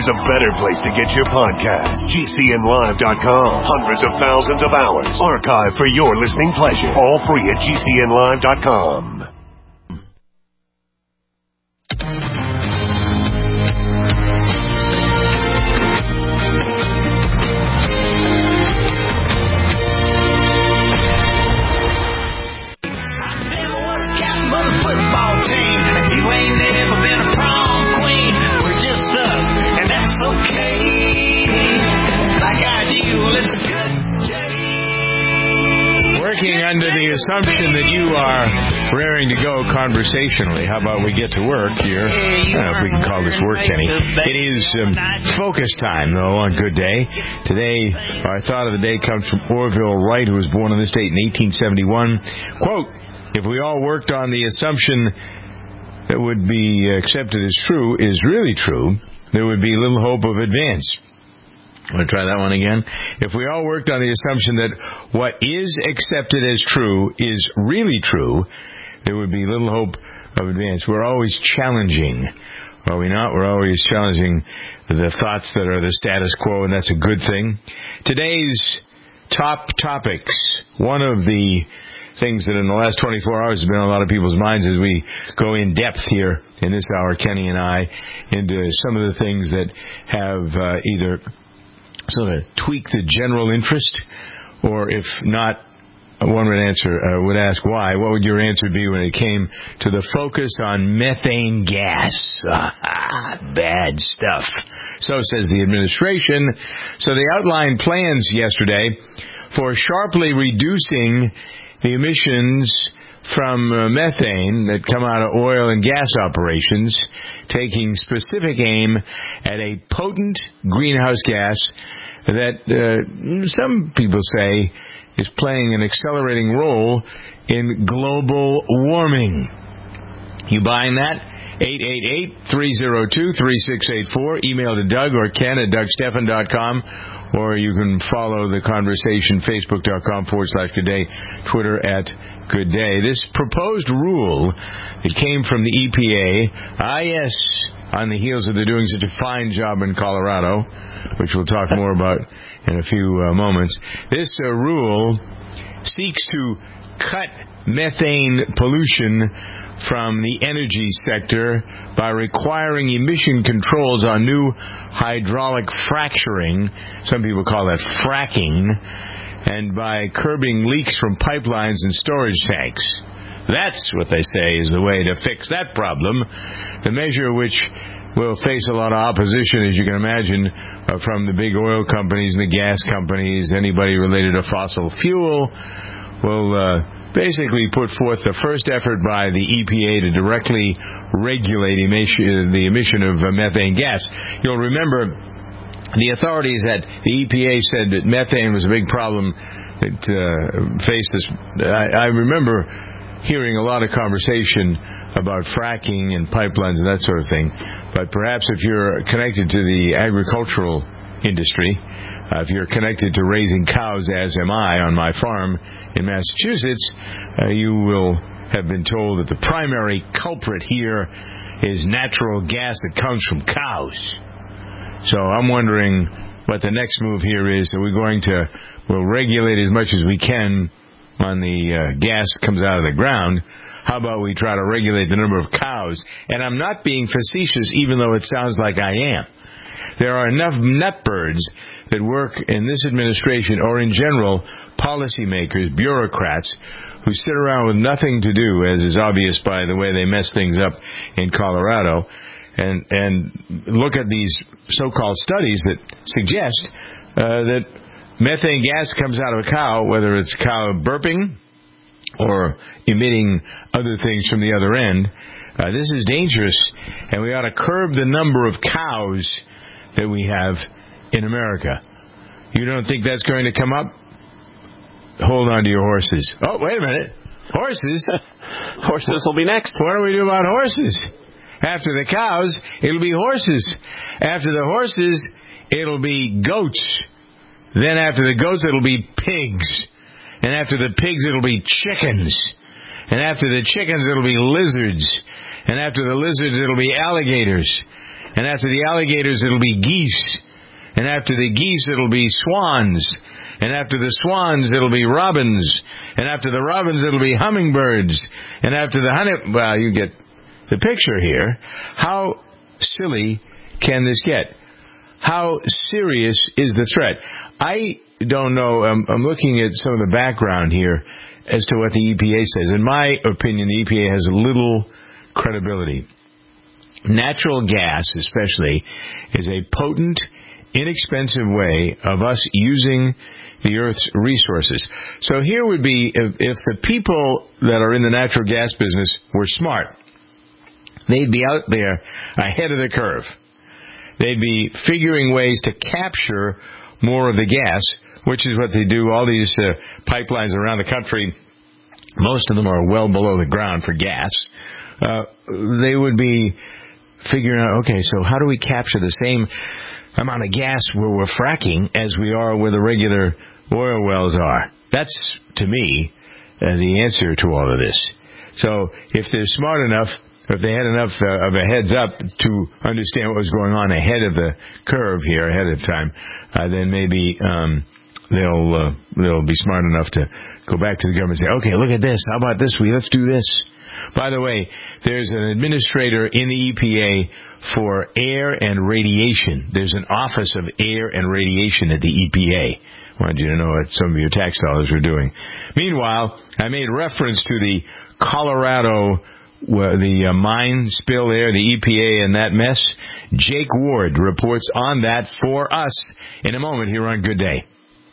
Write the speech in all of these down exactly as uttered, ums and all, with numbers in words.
there's a better place to get your podcast. G C N live dot com. Hundreds of thousands of hours archived for your listening pleasure. All free at G C N live dot com. Under the assumption that you are raring to go conversationally, how about we get to work here? I don't know if we can call this work, Kenny. It is um, focus time, though, on Good Day. Today, our thought of the day comes from Orville Wright, who was born on this date in eighteen seventy-one. Quote, if we all worked on the assumption that would be accepted as true is really true, there would be little hope of advance. I'm going to try that one again. If we all worked on the assumption that what is accepted as true is really true, there would be little hope of advance. We're always challenging, are we not? We're always challenging the thoughts that are the status quo, and that's a good thing. Today's top topics, one of the things that in the last twenty-four hours has been on a lot of people's minds as we go in depth here in this hour, Kenny and I, into some of the things that have uh, either sort of tweak the general interest, or if not, one would answer uh, would ask why. What would your answer be when it came to the focus on methane gas? Bad stuff. So says the administration. So they outlined plans yesterday for sharply reducing the emissions from uh, methane that come out of oil and gas operations, taking specific aim at a potent greenhouse gas that uh, some people say is playing an accelerating role in global warming. You buying that? eight eight eight, three oh two, three six eight four. Email to Doug or Ken at doug stephan dot com, or you can follow the conversation, facebook.com forward slash good day, Twitter at good day. This proposed rule that came from the E P A, ah yes, on the heels of they're doing such a fine job in Colorado, which we'll talk more about in a few uh, moments. This uh, rule seeks to cut methane pollution from the energy sector by requiring emission controls on new hydraulic fracturing, some people call that fracking, and by curbing leaks from pipelines and storage tanks. That's what they say is the way to fix that problem. The measure, which will face a lot of opposition, as you can imagine, uh, from the big oil companies and the gas companies, anybody related to fossil fuel, will uh, basically put forth the first effort by the E P A to directly regulate emission, the emission of uh, methane gas. You'll remember the authorities at the E P A said that methane was a big problem that uh, faced us. I, I remember hearing a lot of conversation about fracking and pipelines and that sort of thing. But perhaps if you're connected to the agricultural industry, uh, if you're connected to raising cows, as am I on my farm in Massachusetts, uh, you will have been told that the primary culprit here is natural gas that comes from cows. So I'm wondering what the next move here is. Are we going to, we'll regulate as much as we can on the uh, gas that comes out of the ground. How about we try to regulate the number of cows? And I'm not being facetious, even though it sounds like I am. There are enough nutbirds that work in this administration, or in general, policymakers, bureaucrats, who sit around with nothing to do, as is obvious by the way they mess things up in Colorado, and and look at these so-called studies that suggest uh, that methane gas comes out of a cow, whether it's a cow burping or emitting other things from the other end. Uh, this is dangerous, and we ought to curb the number of cows that we have in America. You don't think that's going to come up? Hold on to your horses. Oh, wait a minute. Horses? Horses will be next. What do we do about horses? After the cows, it'll be horses. After the horses, it'll be goats. Then after the goats, it'll be pigs. And after the pigs, it'll be chickens. And after the chickens, it'll be lizards. And after the lizards, it'll be alligators. And after the alligators, it'll be geese. And after the geese, it'll be swans. And after the swans, it'll be robins. And after the robins, it'll be hummingbirds. And after the honey... Well, you get the picture here. How silly can this get? How serious is the threat? I don't know. I'm, I'm looking at some of the background here as to what the E P A says. In my opinion, the E P A has little credibility. Natural gas, especially, is a potent, inexpensive way of us using the Earth's resources. So here would be, if, if the people that are in the natural gas business were smart, they'd be out there ahead of the curve. They'd be figuring ways to capture more of the gas, which is what they do. All these uh, pipelines around the country, most of them are well below the ground for gas. Uh, they would be figuring out, okay, so how do we capture the same amount of gas where we're fracking as we are where the regular oil wells are? That's, to me, uh, the answer to all of this. So if they're smart enough, if they had enough uh, of a heads up to understand what was going on ahead of the curve here, ahead of time, uh, then maybe um, they'll uh, they'll be smart enough to go back to the government and say, okay, look at this. How about this? We let's do this. By the way, there's an administrator in the E P A for air and radiation. There's an office of air and radiation at the E P A. I wanted you to know what some of your tax dollars are doing. Meanwhile, I made reference to the Colorado Well, the uh, mine spill there, the E P A and that mess. Jake Ward reports on that for us in a moment here on Good Day.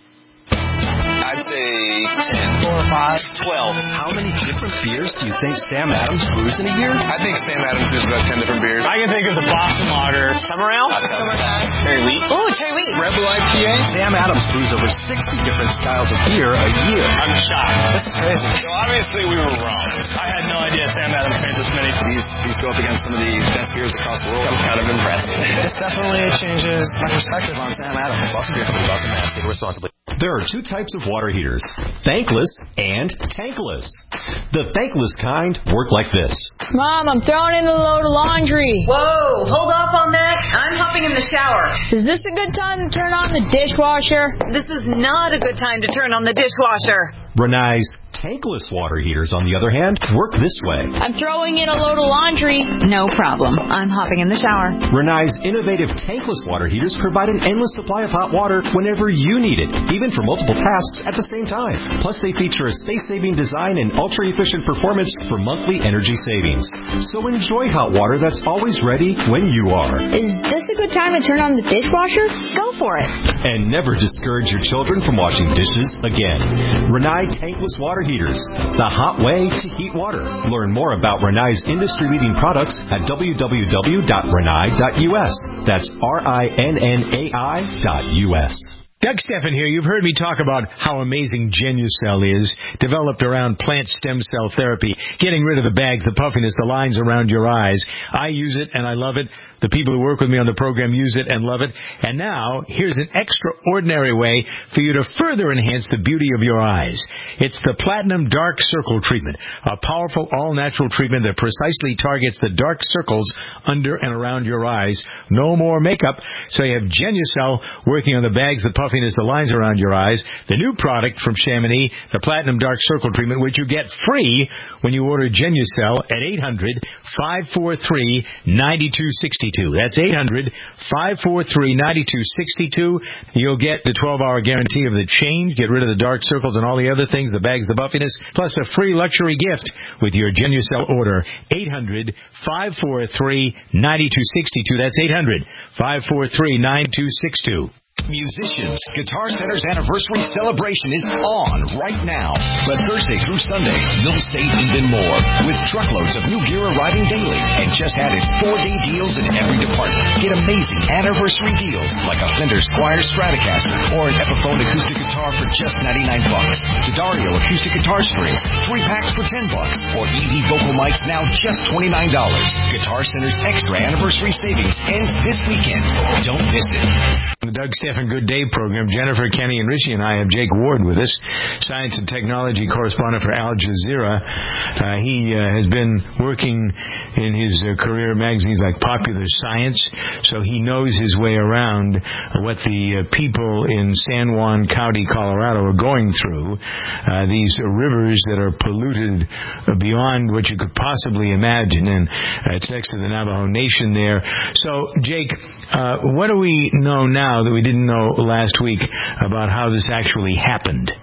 I'd say ten. Four or five. Twelve. How many different beers do you think Sam Adams brews in a year? I think Sam Adams brews about ten different beers. I can think of the Boston Lager. Summer Ale? Uh, Summer Ale. Cherry Wheat. Ooh, Cherry Wheat. Red Bull I P A? Sam Adams brews over sixty different styles of beer a year. I'm shocked. This is crazy. So obviously we were wrong. I had no idea Sam Adams made this many. These, these go up against some of the best beers across the world. I'm kind of impressed. This definitely changes my perspective on Sam Adams. Boston Beer Company, Boston, Mass. Take it responsibly. There are two types of water heaters, thankless and tankless. The thankless kind work like this. Mom, I'm throwing in a load of laundry. Whoa, hold off on that. I'm hopping in the shower. Is this a good time to turn on the dishwasher? This is not a good time to turn on the dishwasher. Rinnai's tankless water heaters, on the other hand, work this way. I'm throwing in a load of laundry. No problem. I'm hopping in the shower. Rinnai's innovative tankless water heaters provide an endless supply of hot water whenever you need it, even for multiple tasks at the same time. Plus, they feature a space-saving design and ultra-efficient performance for monthly energy savings. So enjoy hot water that's always ready when you are. Is this a good time to turn on the dishwasher? Go for it. And never discourage your children from washing dishes again. Rinnai tankless water heaters, the hot way to heat water. Learn more about Rinnai's industry-leading products at w w w dot rinnai dot u s. That's R I N N A I dot U S. Doug Steffen here. You've heard me talk about how amazing Genucell is, developed around plant stem cell therapy, getting rid of the bags, the puffiness, the lines around your eyes. I use it, and I love it. The people who work with me on the program use it and love it. And now, here's an extraordinary way for you to further enhance the beauty of your eyes. It's the Platinum Dark Circle Treatment, a powerful all-natural treatment that precisely targets the dark circles under and around your eyes. No more makeup. So you have Genucell working on the bags, the puffiness, the lines around your eyes. The new product from Chamonix, the Platinum Dark Circle Treatment, which you get free when you order Genucell at eight hundred, five four three, nine two six two. That's eight hundred, five four three, nine two six two. You'll get the twelve-hour guarantee of the change, get rid of the dark circles and all the other things, the bags, the buffiness, plus a free luxury gift with your Genucell order. eight hundred, five four three, nine two six two. That's eight hundred, five four three, nine two six two. Musicians, Guitar Center's anniversary celebration is on right now. But Thursday through Sunday, you'll save even more with truckloads of new gear arriving daily and just added four-day deals in every department. Get amazing anniversary deals like a Fender Squier Stratocaster or an Epiphone acoustic guitar for just ninety-nine bucks. D'Addario acoustic guitar strings, three packs for ten bucks, or E V vocal mics now just twenty-nine dollars. Guitar Center's extra anniversary savings ends this weekend. Don't miss it. The Doug Stephan Good Day program. Jennifer, Kenny, and Richie and I have Jake Ward with us, science and technology correspondent for Al Jazeera. Uh, he uh, has been working in his uh, career magazines like Popular Science, so he knows his way around what the uh, people in San Juan County, Colorado are going through. Uh, these uh, rivers that are polluted beyond what you could possibly imagine, and uh, it's next to the Navajo Nation there. So, Jake, uh, what do we know now that we didn't know last week about how this actually happened?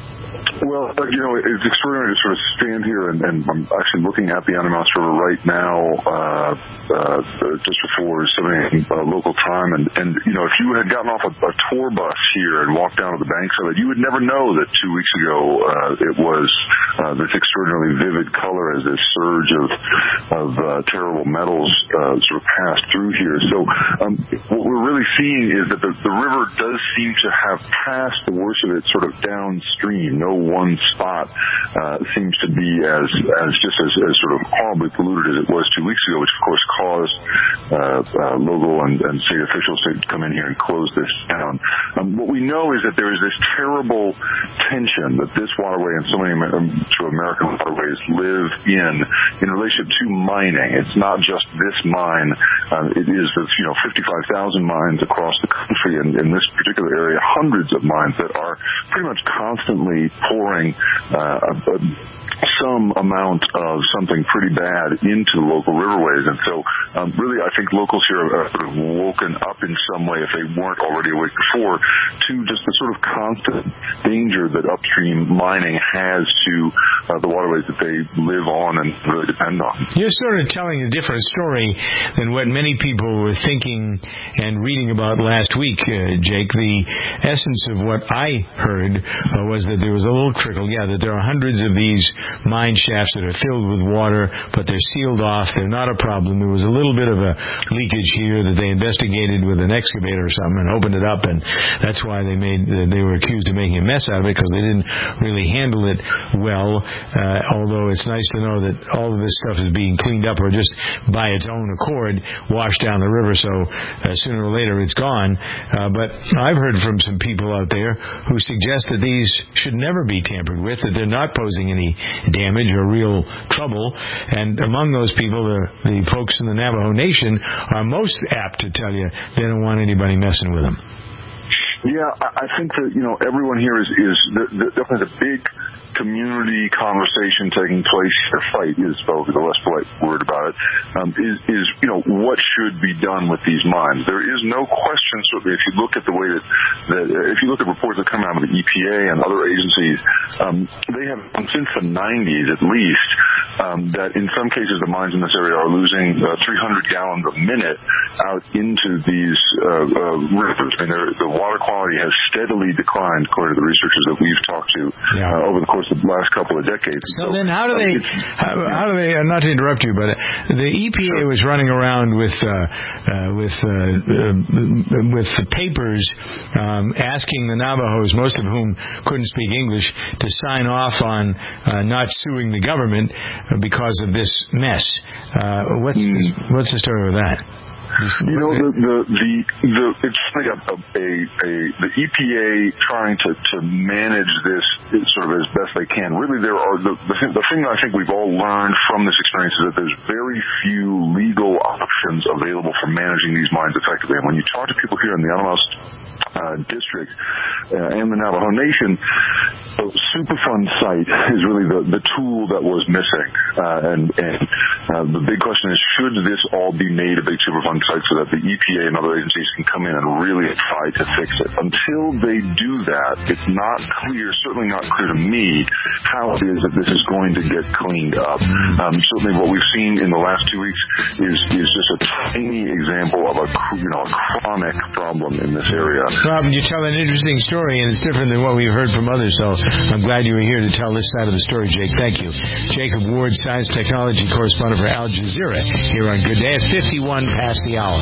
Well, you know, it's extraordinary to sort of stand here, and, and I'm actually looking at the Animas River right now, uh, uh, just before seven a.m. Uh, local time, and, and, you know, if you had gotten off a, a tour bus here and walked down to the banks of it, you would never know that two weeks ago uh, it was uh, this extraordinarily vivid color as this surge of, of uh, terrible metals uh, sort of passed through here. So um, what we're really seeing is that the, the river does seem to have passed the worst of it sort of downstream. No one spot uh, seems to be as as just as, as sort of horribly polluted as it was two weeks ago, which of course caused uh, uh, local and, and state officials to come in here and close this down. Um, what we know is that there is this terrible tension that this waterway and so many um, sort of American waterways live in in relation to mining. It's not just this mine; uh, it is the you know fifty-five thousand mines across the country, and in this particular area, hundreds of mines that are pretty much constantly pouring uh, a, a, some amount of something pretty bad into local riverways. And so um, really I think locals here are sort of woken up in some way, if they weren't already awake before, to just the sort of constant danger that upstream mining has to uh, the waterways that they live on and really depend on. You're sort of telling a different story than what many people were thinking and reading about last week, uh, Jake. The essence of what I heard uh, was that there was a little trickle, yeah, that there are hundreds of these mine shafts that are filled with water, but they're sealed off. They're not a problem. There was a little bit of a leakage here that they investigated with an excavator or something and opened it up, and that's why they made they were accused of making a mess out of it, because they didn't really handle it well. Uh, although it's nice to know that all of this stuff is being cleaned up or just by its own accord washed down the river, so uh, sooner or later it's gone. Uh, but I've heard from some people out there who suggest that these should never be tampered with, that they're not posing any damage or real trouble. And among those people, the, the folks in the Navajo Nation are most apt to tell you they don't want anybody messing with them. Yeah, I think that, you know, everyone here is, is definitely a big community conversation taking place. The fight is probably the less polite word about it. Um, is, is, you know, what should be done with these mines? There is no question, certainly, if you look at the way that, that if you look at reports that come out of the E P A and other agencies, um, they have, since the nineties at least, um, that in some cases the mines in this area are losing uh, three hundred gallons a minute out into these uh, uh, rivers. I mean, the water quality has steadily declined, according to the researchers that we've talked to yeah. uh, over the course of the last couple of decades. So, so then how do they, how, how do they, uh, not to interrupt you, but uh, the E P A was running around with, uh, uh, with, uh, uh, with the papers um, asking the Navajos, most of whom couldn't speak English, to sign off on uh, not suing the government because of this mess. Uh, what's, mm. the, what's the story with that? You know, the the the, the it's like a, a, a the E P A trying to, to manage this sort of as best they can. Really, there are the the thing, the thing I think we've all learned from this experience is that there's very few legal options available for managing these mines effectively. And when you talk to people here in the Animas uh, district uh, and the Navajo Nation, the Superfund site is really the the tool that was missing. Uh, and and uh, the big question is, should this all be made a big Superfund site so that the E P A and other agencies can come in and really try to fix it? Until they do that, it's not clear, certainly not clear to me, how it is that this is going to get cleaned up. Um, certainly what we've seen in the last two weeks is is just a tiny example of a, you know, a chronic problem in this area. Rob, you tell an interesting story, and it's different than what we've heard from others, so I'm glad you were here to tell this side of the story, Jake. Thank you. Jacob Ward, science technology correspondent for Al Jazeera, here on Good Day at fifty-one past the hour.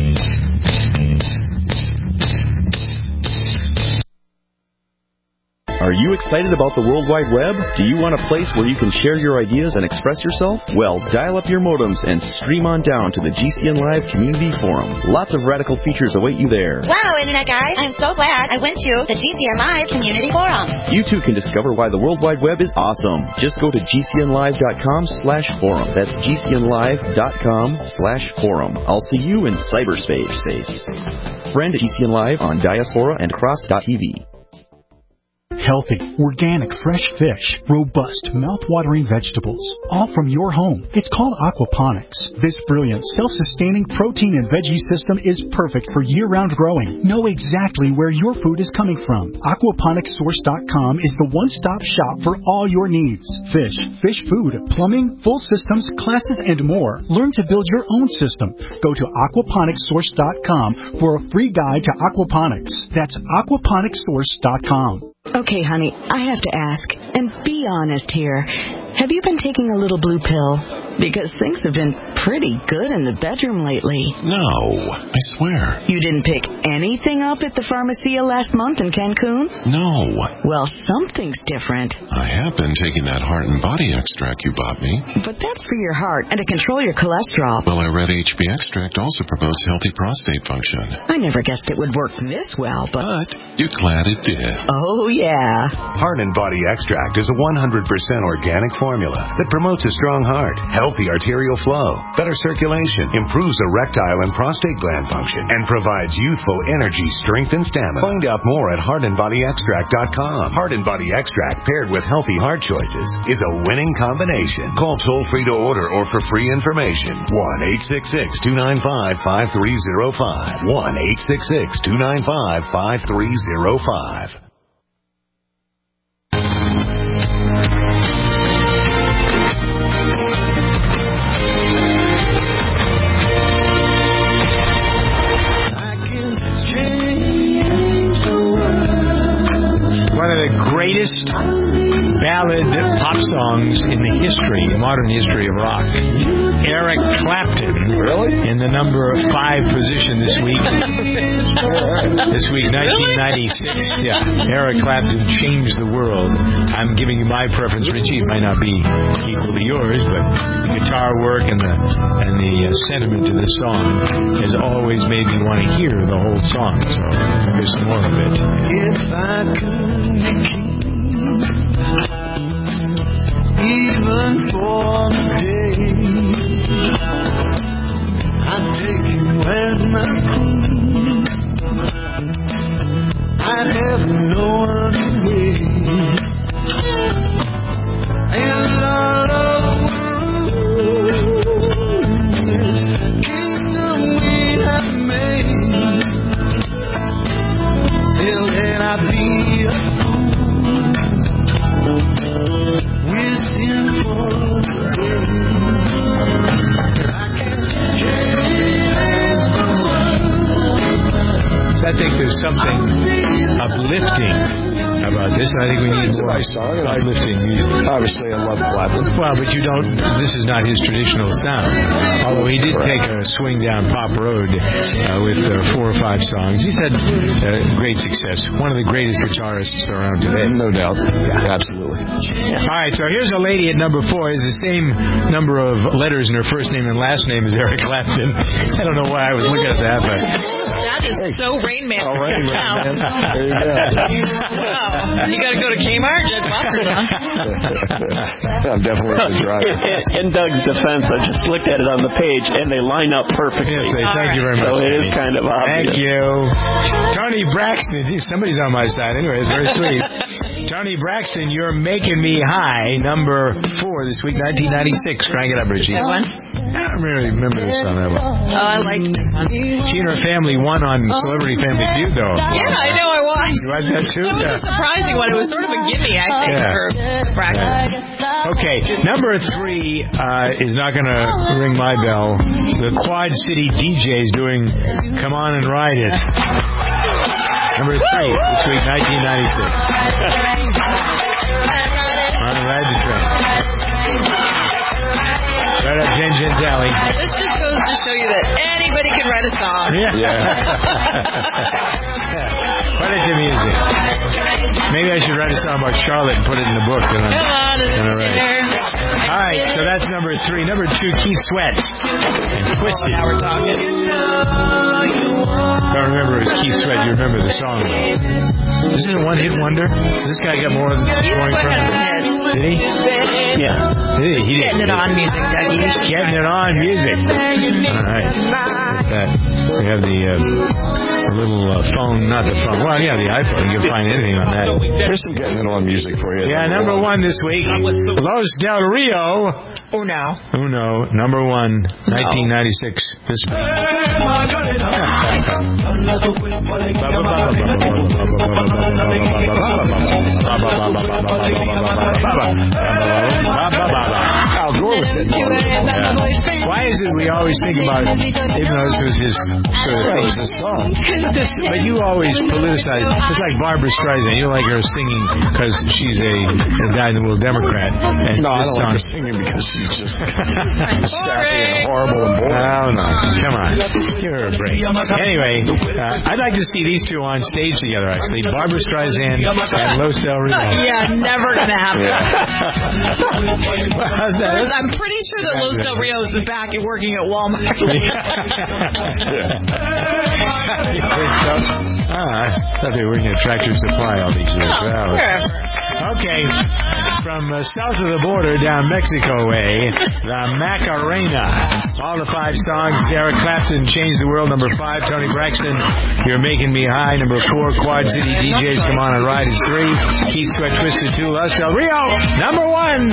Are you Excited about the World Wide Web? Do you want a place where you can share your ideas and express yourself? Well, dial up your modems and stream on down to the G C N Live Community Forum. Lots of radical features await you there. Wow, Internet guys, I'm so glad I went to the G C N Live Community Forum. You too can discover why the World Wide Web is awesome. Just go to gcnlive.com slash forum. That's gcnlive.com slash forum. I'll see you in cyberspace. Friend G C N Live on Diaspora and Cross dot T V. Healthy, organic, fresh fish, robust, mouth-watering vegetables, all from your home. It's called aquaponics. This brilliant, self-sustaining protein and veggie system is perfect for year-round growing. Know exactly where your food is coming from. aquaponics source dot com is the one-stop shop for all your needs. Fish, fish food, plumbing, full systems, classes, and more. Learn to build your own system. Go to aquaponics source dot com for a free guide to aquaponics. That's aquaponics source dot com. Okay, honey, I have to ask, and be honest here. Have you been taking a little blue pill? Because things have been pretty good in the bedroom lately. No, I swear. You didn't pick anything up at the Pharmacia last month in Cancun? No. Well, something's different. I have been taking that heart and body extract you bought me. But that's for your heart and to control your cholesterol. Well, I read H B extract also promotes healthy prostate function. I never guessed it would work this well, but... But you're glad it did. Oh, yeah. Heart and Body Extract is a one hundred percent organic formula that promotes a strong heart, healthy arterial flow, better circulation, improves erectile and prostate gland function, and provides youthful energy, strength, and stamina. Find out more at heart and body extract dot com. Heart and Body Extract paired with healthy heart choices is a winning combination. Call toll-free to order or for free information. one eight six six, two nine five, five three zero five. one eight six six, two nine five, five three zero five. One of the greatest ballad pop songs in the history, modern history of rock. Eric Clapton, really, in the number five position this week. This week, nineteen ninety-six. Yeah, Eric Clapton changed the world. I'm giving you my preference, Richie. It might not be equal to yours, but the guitar work and the and the uh, sentiment of the song has always made me want to hear the whole song. So here's some more of it. If I could keep even for a day, I'd take you as my queen. I'd have no other way. And all over this kingdom we have made, till then I'd be a I think there's something uplifting about this. I think we need more uplifting music. Obviously, I love Clapton. Well, but you don't. This is not his traditional sound. Although he did take a swing down pop road uh, with uh, four or five songs. He's had uh, great success. One of the greatest guitarists around today. No doubt. Yeah, absolutely. Yeah. All right, so here's a lady at number four. Is the same number of letters in her first name and last name as Eric Clapton. I don't know why I was looking at that, but that is hey. so Rain Man. All right, wow. Man. There you go. Wow. You got to go to Kmart, Judge Watford, huh? I'm definitely the driver. In Doug's defense, I just looked at it on the page, and they line up perfectly. Yes, they, thank right. you very much. So it is kind of obvious. Thank you. Tony Braxton. Gee, somebody's on my side. Anyway, it's very sweet. Tony Braxton, You're Making Me High, number four this week, nineteen ninety-six. Crank it up, Richie. That one? I don't really remember this song that well. Oh, I liked this one. She and her family won on Celebrity Family Feud, though. Yeah, I know I watched. You watched that too? That was a surprising one. It was sort of a gimme, I think, yeah. for Braxton. Yeah. Okay, number three uh, is not going to ring my bell. The Quad City D Js doing Come On and Ride It. Number three this week, nineteen ninety-six. On a ride the train. Right up Jen Jen's alley. This just goes to show you that anybody can write a song. Yeah. yeah. Put it to music. Maybe I should write a song about Charlotte and put it in the book. And I'm, and I'm right. All right, so that's number three. Number two, Keith Sweat and Twisted. Now we're talking. Don't remember it was Keith Sweat. You remember the song, though. Isn't it a one-hit wonder? This guy got more than Keith scoring Sweat from has a hit. Did he? Yeah. Did he? He did. Getting it on music, Dougie. Getting it on music. All right. That, we have the, uh, the little uh, phone, not the phone. Well, yeah, the iPhone. You can find anything on that. There's some getting it on music for you. Yeah, number one this week, Los Del Rio. Uno. Uno, number one, nineteen ninety-six. This Al Gore was getting on it. Why is it we always think about it, even though this was his sort of That was his song. This, but you always politicize. It's like Barbara Streisand. You like her singing because she's a, a guy in the Little Democrat. And No, I this don't song, like her singing because she's just sappy and horrible and boring. Oh, no. Come on. Give her a break. Anyway, uh, I'd like to see these two on stage together, actually. Barbara Streisand and Los Del Rio. Yeah, never gonna happen. How's that? I'm pretty sure that Los Del Rio is back and working at Walmart. Ah, I thought they were working at Tractor Supply all these years. Oh, wherever. Okay, from uh, south of the border down Mexico way, the Macarena. All the five songs. Eric Clapton, Changed the World. Number five, Tony Braxton, You're Making Me High. Number four, Quad City D Js, Come On and Ride is three. Keith Sweat, Twisted two. Los Del Rio, number one.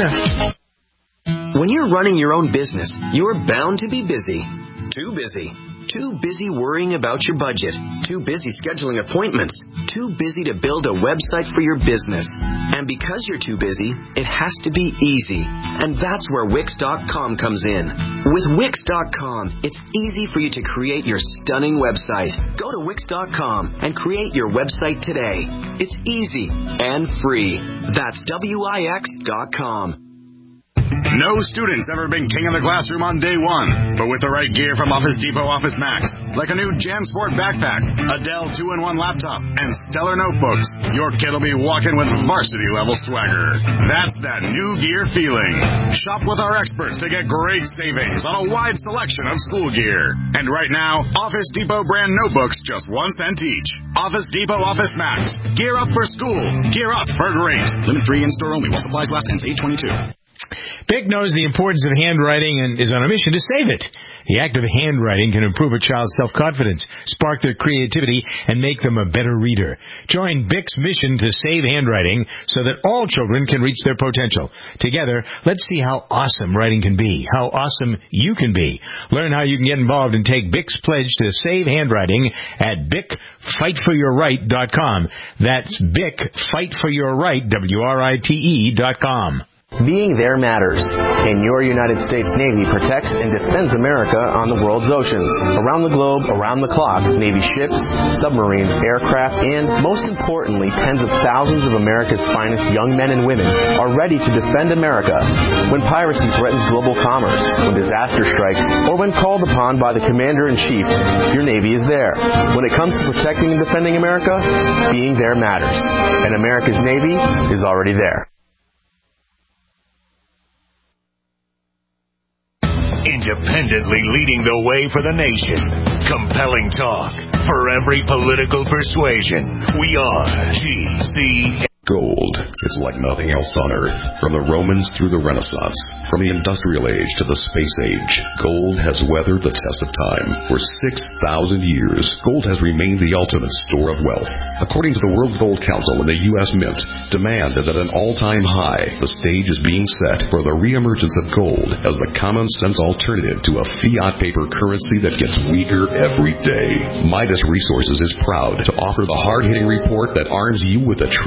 When you're running your own business, you're bound to be busy. Too busy. Too busy worrying about your budget. Too busy scheduling appointments. Too busy to build a website for your business. And because you're too busy, it has to be easy. And that's where Wix dot com comes in. With Wix dot com, it's easy for you to create your stunning website. Go to Wix dot com and create your website today. It's easy and free. That's W I X dot com. No student's ever been king of the classroom on day one, but with the right gear from Office Depot Office Max, like a new JanSport backpack, a Dell two in one laptop, and stellar notebooks, your kid will be walking with varsity-level swagger. That's that new gear feeling. Shop with our experts to get great savings on a wide selection of school gear. And right now, Office Depot brand notebooks just one cent each. Office Depot Office Max. Gear up for school. Gear up for great. Limit three in-store only while supplies last ends eight twenty-two. Bic knows the importance of handwriting and is on a mission to save it. The act of handwriting can improve a child's self-confidence, spark their creativity, and make them a better reader. Join Bic's mission to save handwriting so that all children can reach their potential. Together, let's see how awesome writing can be, how awesome you can be. Learn how you can get involved and take Bic's pledge to save handwriting at Bic Fight For Your Right dot com. That's Bic Fight For Your Right, W R I T E dot com. Being there matters, and your United States Navy protects and defends America on the world's oceans. Around the globe, around the clock, Navy ships, submarines, aircraft, and, most importantly, tens of thousands of America's finest young men and women are ready to defend America when piracy threatens global commerce, when disaster strikes, or when called upon by the Commander-in-Chief. Your Navy is there. When it comes to protecting and defending America, being there matters, and America's Navy is already there. Independently leading the way for the nation. Compelling talk for every political persuasion. We are G C. Gold is like nothing else on Earth. From the Romans through the Renaissance, from the Industrial Age to the Space Age, gold has weathered the test of time. For six thousand years, gold has remained the ultimate store of wealth. According to the World Gold Council and the U S Mint, demand is at an all-time high. The stage is being set for the reemergence of gold as the common-sense alternative to a fiat paper currency that gets weaker every day. Midas Resources is proud to offer the hard-hitting report that arms you with the truth you need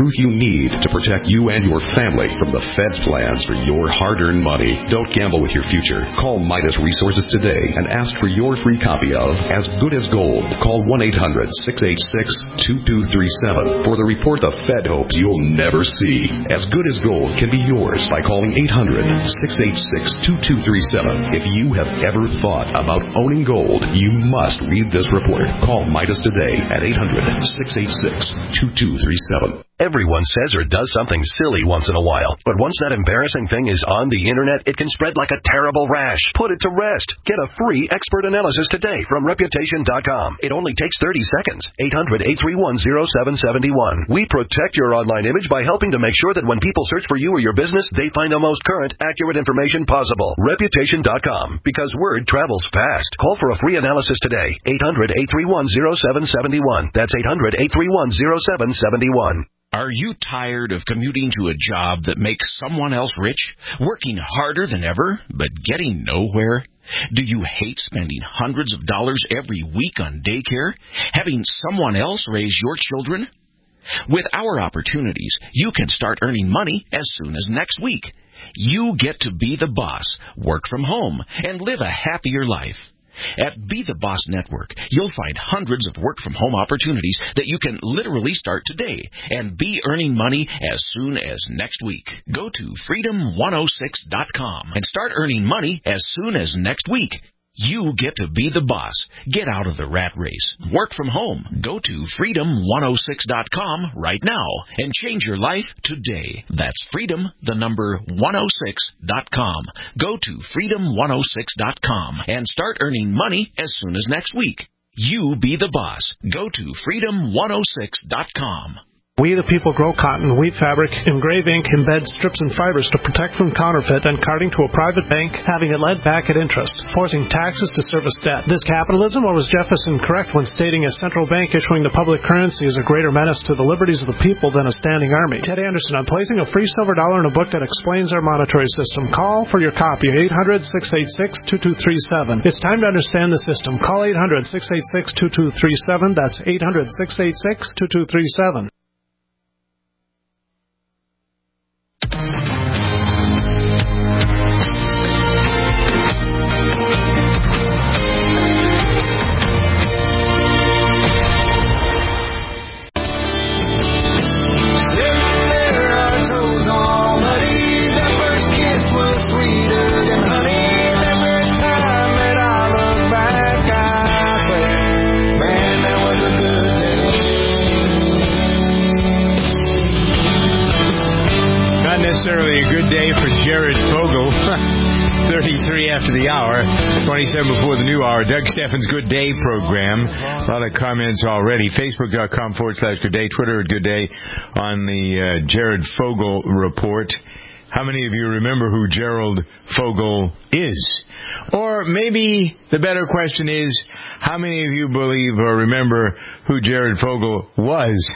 need to protect you and your family from the Fed's plans for your hard-earned money. Don't gamble with your future. Call Midas Resources today and ask for your free copy of As Good as Gold. Call one eight hundred six eight six two two three seven for the report the Fed hopes you'll never see. As Good as Gold can be yours by calling eight hundred six eight six two two three seven. If you have ever thought about owning gold, you must read this report. Call Midas today at eight hundred six eight six two two three seven. Everyone says or does something silly once in a while, but once that embarrassing thing is on the internet, it can spread like a terrible rash. Put it to rest. Get a free expert analysis today from Reputation dot com. It only takes thirty seconds. eight hundred eight three one oh seven seven one. We protect your online image by helping to make sure that when people search for you or your business, they find the most current, accurate information possible. Reputation dot com. Because word travels fast. Call for a free analysis today. eight hundred eight three one oh seven seven one. That's eight hundred eight three one oh seven seven one. Are you tired of commuting to a job that makes someone else rich, working harder than ever, but getting nowhere? Do you hate spending hundreds of dollars every week on daycare, having someone else raise your children? With our opportunities, you can start earning money as soon as next week. You get to be the boss, work from home, and live a happier life. At Be the Boss Network, you'll find hundreds of work-from-home opportunities that you can literally start today and be earning money as soon as next week. Go to freedom one oh six dot com and start earning money as soon as next week. You get to be the boss. Get out of the rat race. Work from home. Go to freedom one oh six dot com right now and change your life today. That's freedom, the number one oh six dot com. Go to freedom one oh six dot com and start earning money as soon as next week. You be the boss. Go to freedom one oh six dot com. We the people grow cotton, weave fabric, engrave ink, embed strips and fibers to protect from counterfeit and carting to a private bank, having it lent back at interest, forcing taxes to service debt. This capitalism, or was Jefferson correct when stating a central bank issuing the public currency is a greater menace to the liberties of the people than a standing army? Ted Anderson, I'm placing a free silver dollar in a book that explains our monetary system. Call for your copy at eight hundred six eight six two two three seven. It's time to understand the system. Call eight hundred six eight six two two three seven. That's eight hundred six eight six two two three seven. Necessarily a good day for Jared Fogle. thirty-three after the hour, twenty-seven before the new hour. Doug Steffens' Good Day program. A lot of comments already. Facebook.com forward slash Good Day. Twitter at Good Day on the uh, Jared Fogle report. How many of you remember who Gerald Fogle is? Or maybe the better question is, how many of you believe or remember who Jared Fogle was?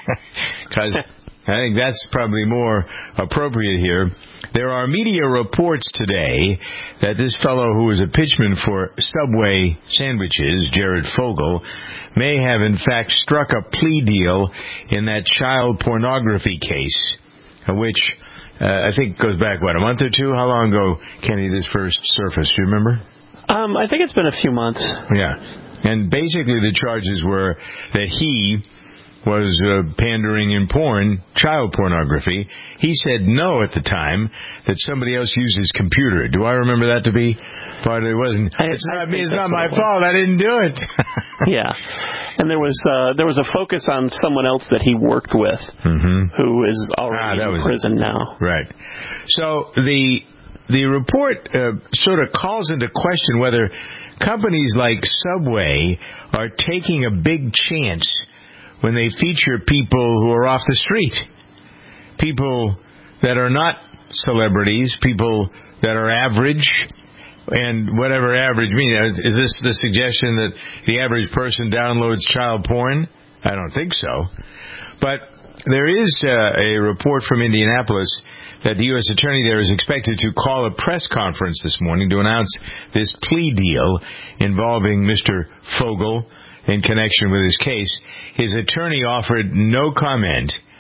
Because I think that's probably more appropriate here. There are media reports today that this fellow who was a pitchman for Subway sandwiches, Jared Fogle, may have in fact struck a plea deal in that child pornography case, which uh, I think goes back, what, a month or two? How long ago, Kenny, this first surfaced? Do you remember? Um, I think it's been a few months. Yeah. And basically the charges were that he was uh, pandering in porn, child pornography. He said no at the time, that somebody else used his computer. Do I remember that to be part of it? Wasn't. I, it's I not me. It's not my fault. I didn't do it. Yeah. And there was uh, there was a focus on someone else that he worked with, mm-hmm. who is already ah, in prison it. now. Right. So the the report uh, sort of calls into question whether companies like Subway are taking a big chance when they feature people who are off the street, people that are not celebrities, people that are average, and whatever average means. Is this the suggestion that the average person downloads child porn? I don't think so. But there is uh, a report from Indianapolis that the U S attorney there is expected to call a press conference this morning to announce this plea deal involving Mister Fogle in connection with his case. His attorney offered no comment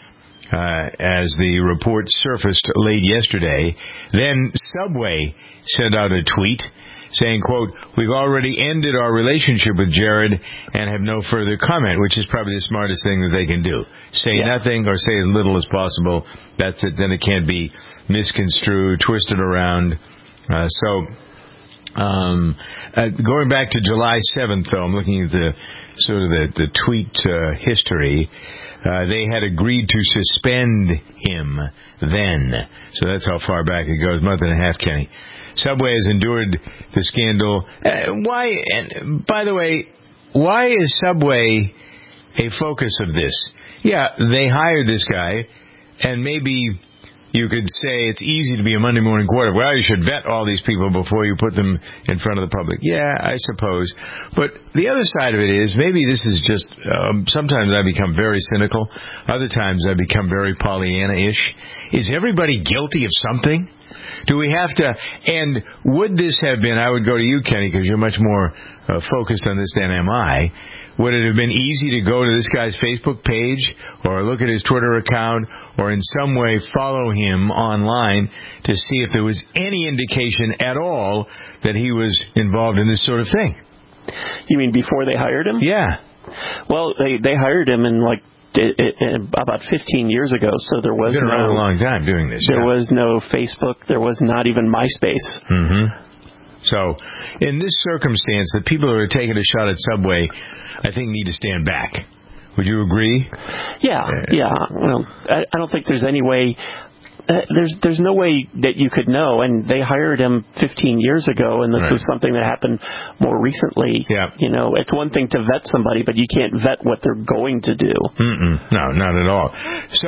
uh, as the report surfaced late yesterday. Then Subway sent out a tweet saying, quote, "We've already ended our relationship with Jared and have no further comment," which is probably the smartest thing that they can do. Say yeah. nothing or say as little as possible. That's it. Then it can't be misconstrued, twisted around. Uh, so, um, uh, going back to July seventh, though, I'm looking at the sort of the, the tweet uh, history. Uh, they had agreed to suspend him then. So that's how far back it goes, month and a half, Kenny. Subway has endured the scandal. Uh, why, and by the way, why is Subway a focus of this? Yeah, they hired this guy, and maybe you could say it's easy to be a Monday morning quarterback. Well, you should vet all these people before you put them in front of the public. Yeah, I suppose. But the other side of it is maybe this is just, um, sometimes I become very cynical. Other times I become very Pollyanna-ish. Is everybody guilty of something? Do we have to, and would this have been, I would go to you, Kenny, because you're much more uh, focused on this than am I. Would it have been easy to go to this guy's Facebook page or look at his Twitter account or in some way follow him online to see if there was any indication at all that he was involved in this sort of thing? You mean before they hired him? Yeah. Well, they, they hired him in like It, it, it, about fifteen years ago, so there was been no, around a long time doing this. There yeah. was no Facebook. There was not even MySpace. Mm-hmm. So, in this circumstance, the people who are taking a shot at Subway, I think, need to stand back. Would you agree? Yeah, uh, yeah. Well, I, I don't think there's any way. Uh, there's there's no way that you could know, and they hired him fifteen years ago, and this right. was something that happened more recently. Yeah. You know, it's one thing to vet somebody, but you can't vet what they're going to do. Mm-mm. No, not at all.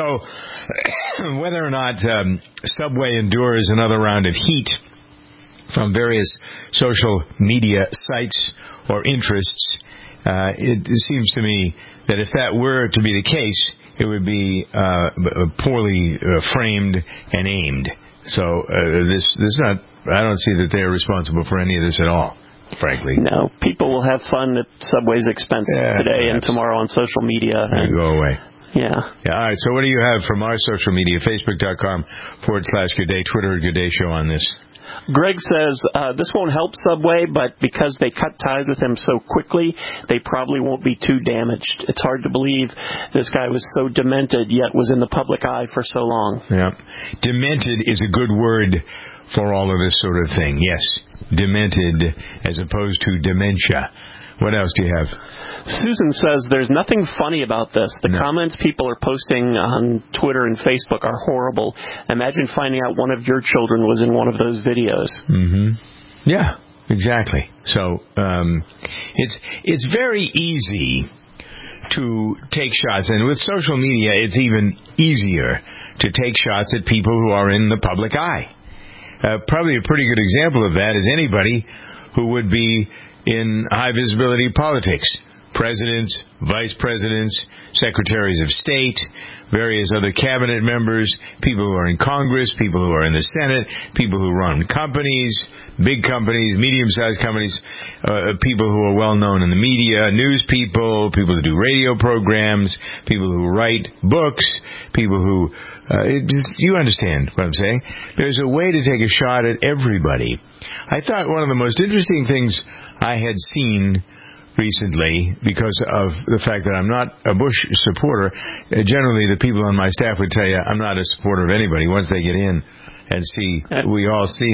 So, whether or not um, Subway endures another round of heat from various social media sites or interests, uh, it, it seems to me that if that were to be the case, it would be uh, poorly uh, framed and aimed. So uh, this this is not. I don't see that they are responsible for any of this at all, frankly. No, people will have fun at Subway's expense yeah, today perhaps. and tomorrow on social media. And go away. Yeah. Yeah. All right. So what do you have from our social media? Facebook.com forward slash Good Day, Twitter, Good Day Show on this. Greg says, uh, this won't help Subway, but because they cut ties with him so quickly, they probably won't be too damaged. It's hard to believe this guy was so demented, yet was in the public eye for so long. Yeah. Demented is a good word for all of this sort of thing. Yes. Demented as opposed to dementia. What else do you have? Susan says there's nothing funny about this. The no. comments people are posting on Twitter and Facebook are horrible. Imagine finding out one of your children was in one of those videos. Mm-hmm. Yeah, exactly. So um, it's it's very easy to take shots, and with social media, it's even easier to take shots at people who are in the public eye. Uh, probably a pretty good example of that is anybody who would be in high visibility politics. Presidents, vice presidents, secretaries of state, various other cabinet members, people who are in Congress, people who are in the Senate, people who run companies, big companies, medium-sized companies, uh, people who are well-known in the media, news people, people who do radio programs, people who write books, people who... Uh, it just, you understand what I'm saying. There's a way to take a shot at everybody. I thought one of the most interesting things I had seen recently, because of the fact that I'm not a Bush supporter, uh, generally the people on my staff would tell you I'm not a supporter of anybody. Once they get in and see, we all see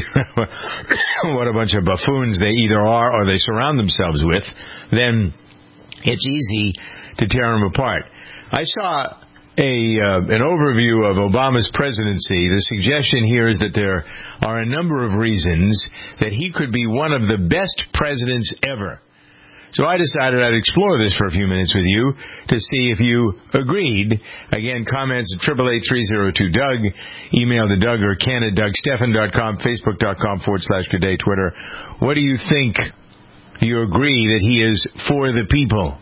what a bunch of buffoons they either are or they surround themselves with, then it's easy to tear them apart. I saw A uh, an overview of Obama's presidency. The suggestion here is that there are a number of reasons that he could be one of the best presidents ever. So I decided I'd explore this for a few minutes with you to see if you agreed. Again, comments at eight eight eight, three oh two, Doug. Email to Doug or Ken at Doug Stephan dot com, Facebook.com forward slash Good Day, Twitter. What do you think? Do you agree that he is for the people?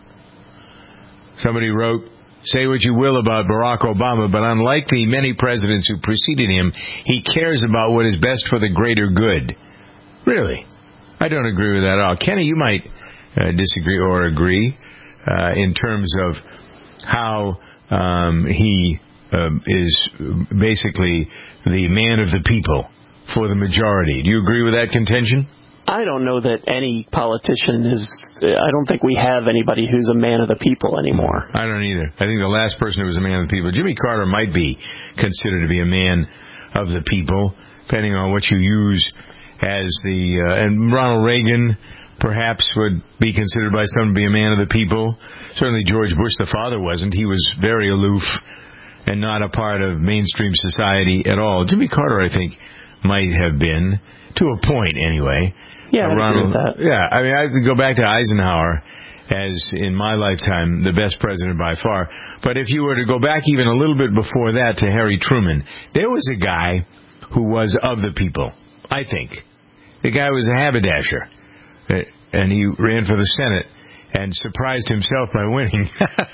Somebody wrote, say what you will about Barack Obama, but unlike the many presidents who preceded him, he cares about what is best for the greater good. Really? I don't agree with that at all. Kenny, you might uh, disagree or agree uh, in terms of how um, he um, is basically the man of the people for the majority. Do you agree with that contention? I don't know that any politician is, I don't think we have anybody who's a man of the people anymore. I don't either. I think the last person who was a man of the people, Jimmy Carter might be considered to be a man of the people, depending on what you use as the, uh, and Ronald Reagan perhaps would be considered by some to be a man of the people. Certainly George Bush, the father, wasn't. He was very aloof and not a part of mainstream society at all. Jimmy Carter, I think, might have been, to a point anyway. Yeah, I Ronald, agree with that. Yeah, I mean, I could go back to Eisenhower as, in my lifetime, the best president by far. But if you were to go back even a little bit before that to Harry Truman, there was a guy who was of the people, I think. The guy was a haberdasher, and he ran for the Senate and surprised himself by winning.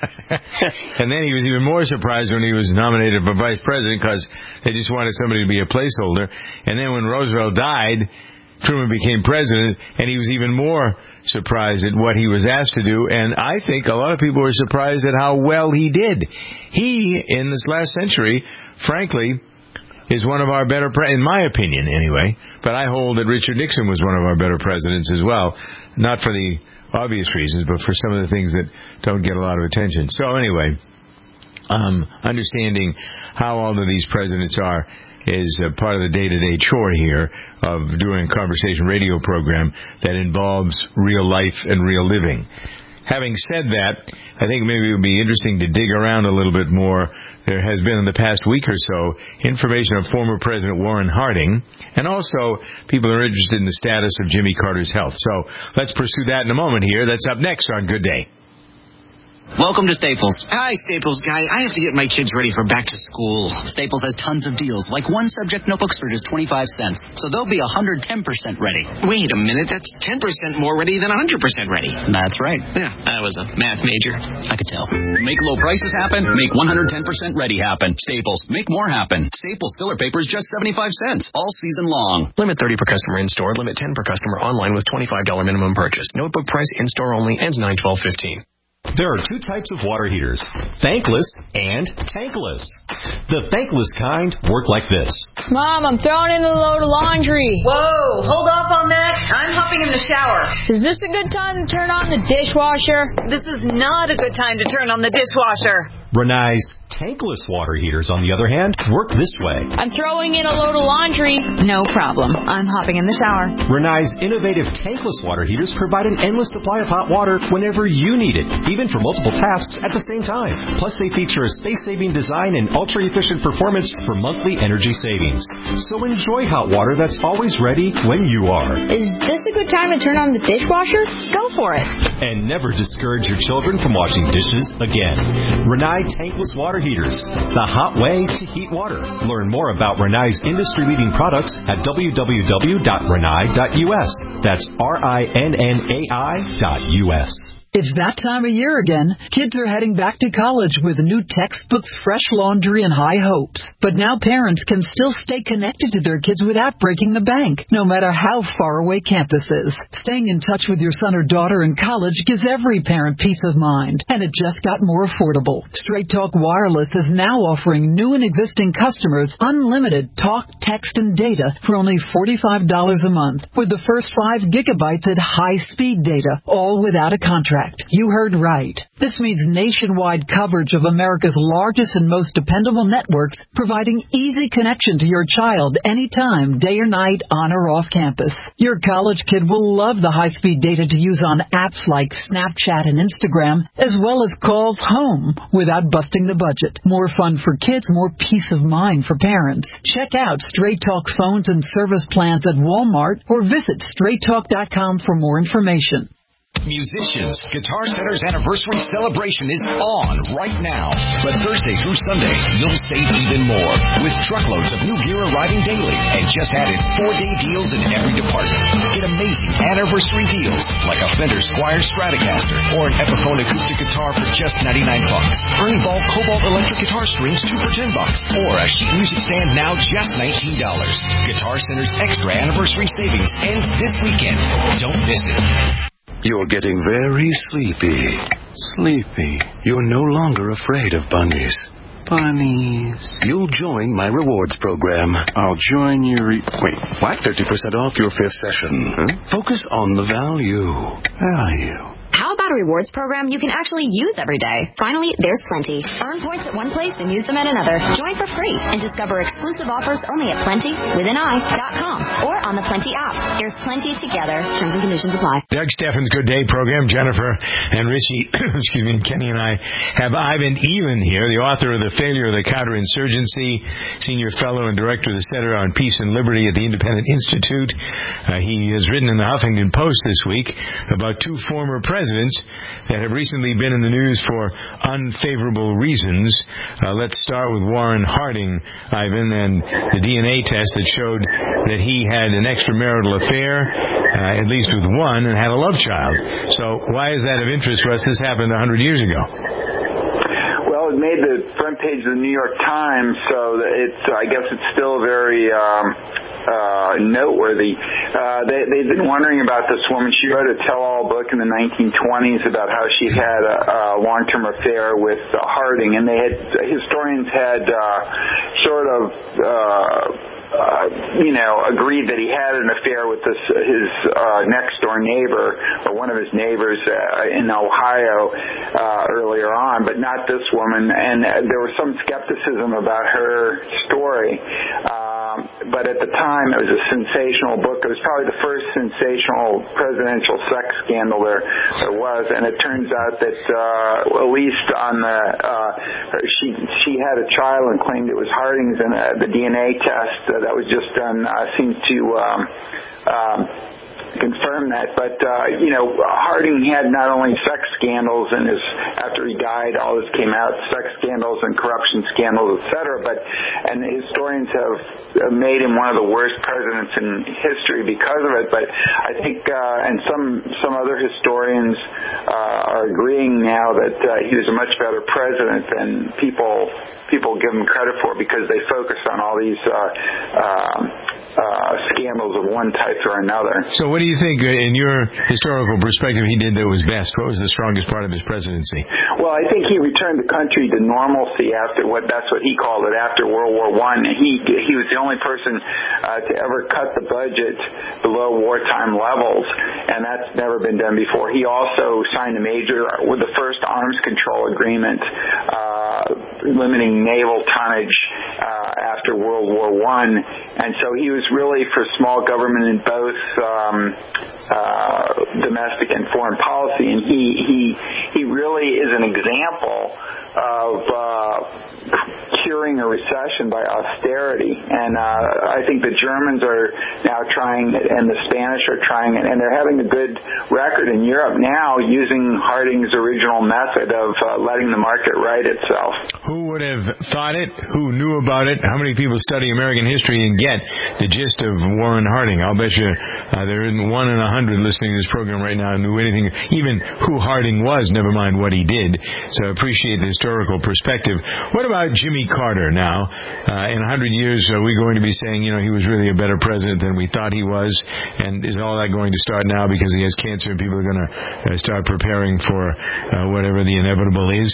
And then he was even more surprised when he was nominated for vice president because they just wanted somebody to be a placeholder. And then when Roosevelt died, Truman became president, and he was even more surprised at what he was asked to do. And I think a lot of people were surprised at how well he did. He, in this last century, frankly, is one of our better, pre- in my opinion anyway, but I hold that Richard Nixon was one of our better presidents as well, not for the obvious reasons, but for some of the things that don't get a lot of attention. So anyway, um, understanding how all of these presidents are is a part of the day-to-day chore here of doing a conversation radio program that involves real life and real living. Having said that, I think maybe it would be interesting to dig around a little bit more. There has been in the past week or so information of former President Warren Harding, and also people are interested in the status of Jimmy Carter's health. So let's pursue that in a moment here. That's up next on Good Day. Welcome to Staples. Hi, Staples guy. I have to get my kids ready for back to school. Staples has tons of deals, like one subject notebooks for just twenty-five cents. So they'll be one hundred ten percent ready. Wait a minute. That's ten percent more ready than one hundred percent ready. That's right. Yeah, I was a math major. I could tell. Make low prices happen. Make one hundred ten percent ready happen. Staples. Make more happen. Staples filler paper is just seventy-five cents all season long. Limit thirty per customer in-store. Limit ten per customer online with twenty-five dollars minimum purchase. Notebook price in-store only. Ends nine twelve fifteen. There are two types of water heaters, thankless and tankless. The thankless kind work like this. Mom, I'm throwing in a load of laundry. Whoa, hold off on that. I'm hopping in the shower. Is this a good time to turn on the dishwasher? This is not a good time to turn on the dishwasher. Rinnai's tankless water heaters, on the other hand, work this way. I'm throwing in a load of laundry. No problem. I'm hopping in the shower. Rinnai's innovative tankless water heaters provide an endless supply of hot water whenever you need it, even for multiple tasks at the same time. Plus, they feature a space-saving design and ultra-efficient performance for monthly energy savings. So enjoy hot water that's always ready when you are. Is this a good time to turn on the dishwasher? Go for it. And never discourage your children from washing dishes again. Rinnai tankless water heaters, the hot way to heat water. Learn more about Rinnai's industry-leading products at w w w dot rinnai dot u s. That's R I N N A I dot U S. It's that time of year again. Kids are heading back to college with new textbooks, fresh laundry, and high hopes. But now parents can still stay connected to their kids without breaking the bank, no matter how far away campus is. Staying in touch with your son or daughter in college gives every parent peace of mind, and it just got more affordable. Straight Talk Wireless is now offering new and existing customers unlimited talk, text, and data for only forty-five dollars a month, with the first five gigabytes at high-speed data, all without a contract. You heard right. This means nationwide coverage of America's largest and most dependable networks, providing easy connection to your child anytime, day or night, on or off campus. Your college kid will love the high-speed data to use on apps like Snapchat and Instagram, as well as calls home without busting the budget. More fun for kids, more peace of mind for parents. Check out Straight Talk phones and service plans at Walmart or visit straight talk dot com for more information. Musicians, Guitar Center's anniversary celebration is on right now. But Thursday through Sunday, you'll save even more with truckloads of new gear arriving daily and just added four-day deals in every department. Get amazing anniversary deals like a Fender Squier Stratocaster or an Epiphone acoustic guitar for just ninety-nine bucks. Ernie Ball Cobalt electric guitar strings two for ten bucks, or a sheet music stand now just nineteen dollars. Guitar Center's extra anniversary savings ends this weekend. Don't miss it. You're getting very sleepy. Sleepy. You're no longer afraid of bunnies. bunnies. You'll join my rewards program. I'll join your... Re- Wait, what? fifty percent off your fifth session. Huh? Focus on the value. Value. How about a rewards program you can actually use every day? Finally, there's Plenty. Earn points at one place and use them at another. Join for free and discover exclusive offers only at Plenty with an I dot com or on the Plenty app. There's Plenty together. Terms and conditions apply. Doug Steffen's Good Day program. Jennifer and Richie, excuse me, and Kenny and I have Ivan Even here, the author of The Failure of the Counterinsurgency, senior fellow and director of the Center on Peace and Liberty at the Independent Institute. Uh, he has written in the Huffington Post this week about two former presidents that have recently been in the news for unfavorable reasons. Uh, let's start with Warren Harding, Ivan, and the D N A test that showed that he had an extramarital affair, uh, at least with one, and had a love child. So why is that of interest for us? This happened one hundred years ago. Well, it made the front page of the New York Times, so it's, I guess it's still very... Um, Uh, noteworthy. Uh, they, they've been wondering about this woman. She wrote a tell-all book in the nineteen twenties about how she had a, a long-term affair with uh, Harding, and they had historians had uh, sort of. Uh, Uh, you know, agreed that he had an affair with this his uh, next-door neighbor, or one of his neighbors uh, in Ohio uh, earlier on, but not this woman. And uh, there was some skepticism about her story. Um, but at the time, it was a sensational book. It was probably the first sensational presidential sex scandal there, there was. And it turns out that, uh, at least on the, uh, she she had a child and claimed it was Harding's, and uh, the D N A test uh, that was just done uh, seemed to um, um, confirm that. But, uh, you know, Harding had not only sex scandals, and his, after he died, all this came out, sex scandals and corruption scandals, et cetera, but, and historians have made him one of the worst presidents in history because of it. But I think, uh, and some, some other historians uh, are agreeing now that uh, he was a much better president than people people give him credit for, because they focus on all these uh, uh, uh, scandals of one type or another. So what do you think, uh, in your historical perspective, he did that was best? What was the strongest part of his presidency? Well, I think he returned the country to normalcy after what that's what he called it, after World War One. He he was the only person uh, to ever cut the budget below wartime levels, and that's never been done before. He also signed a major, with the first arms control agreement, uh, limiting naval tonnage uh, after World War One, and so he was really for small government in both um, uh, domestic and foreign policy, and he he he really is an example of uh, curing a recession by austerity. And uh, I think the Germans are now trying it, and the Spanish are trying it, and they're having a good record in Europe now using Harding's original method of uh, letting the market right itself. Who would have thought it? Who knew about it? How many people study American history and get the gist of Warren Harding? I'll bet you uh, there isn't one in a hundred listening to this program right now who knew anything, even who Harding was, never mind what he did. So I appreciate the historical perspective. What about Jimmy Carter now? Uh, in a hundred years, are we going to be saying, you know, he was really a better president than we thought he was? And is all that going to start now because he has cancer and people are going to uh, start preparing for uh, whatever the inevitable is?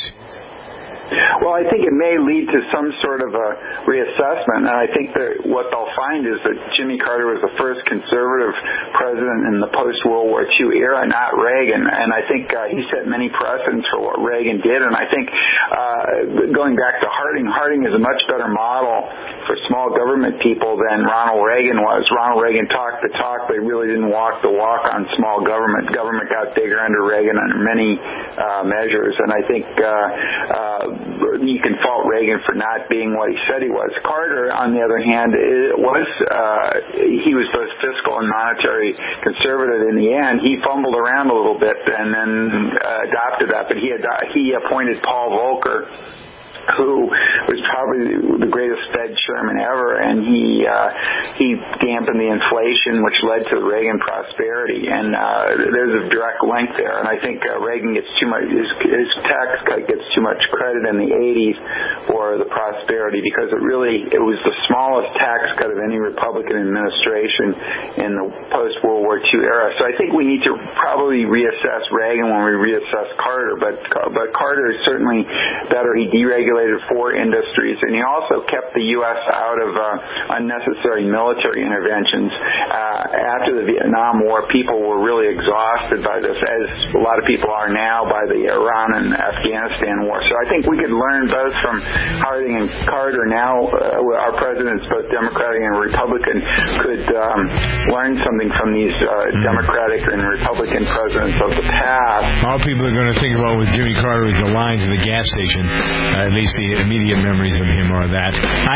Well, I think it may lead to some sort of a reassessment, and I think that what they'll find is that Jimmy Carter was the first conservative president in the post-World War Two era, not Reagan, and I think uh, he set many precedents for what Reagan did, and I think uh, going back to Harding, Harding is a much better model for small government people than Ronald Reagan was. Ronald Reagan talked the talk, but he really didn't walk the walk on small government. Government got bigger under Reagan under many uh, measures, and I think uh, uh, you can fault Reagan for not being what he said he was. Carter, on the other hand, it was uh, he was both fiscal and monetary conservative in the end. He fumbled around a little bit and then uh, adopted that, but he had, he appointed Paul Volcker, who was probably the greatest Fed chairman ever, and he uh, he dampened the inflation, which led to the Reagan prosperity. And uh, there's a direct link there. And I think uh, Reagan gets too much, his, his tax cut gets too much credit in the eighties for the prosperity, because it really it was the smallest tax cut of any Republican administration in the post-World War Two era. So I think we need to probably reassess Reagan when we reassess Carter. But but Carter is certainly better. He deregulated regulated four industries, and he also kept the U S out of uh, unnecessary military interventions. Uh, after the Vietnam War, people were really exhausted by this, as a lot of people are now by the Iran and Afghanistan war. So I think we could learn both from Harding and Carter. Now uh, our presidents, both Democratic and Republican, could um, learn something from these uh, mm. Democratic and Republican presidents of the past. All people are going to think about with Jimmy Carter is the lines at the gas station. Uh, at least the immediate memories of him are that. I